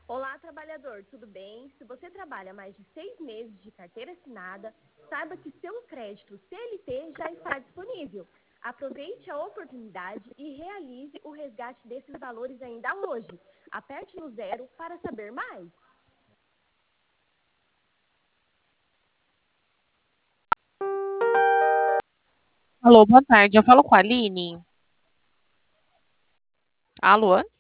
Olá, trabalhador, tudo bem? Se você trabalha mais de 6 meses de carteira assinada, saiba que seu crédito CLT já está disponível. Aproveite a oportunidade e realize o resgate desses valores ainda hoje. Aperte no zero para saber mais. Alô, boa tarde. Eu falo com a Aline. Alô?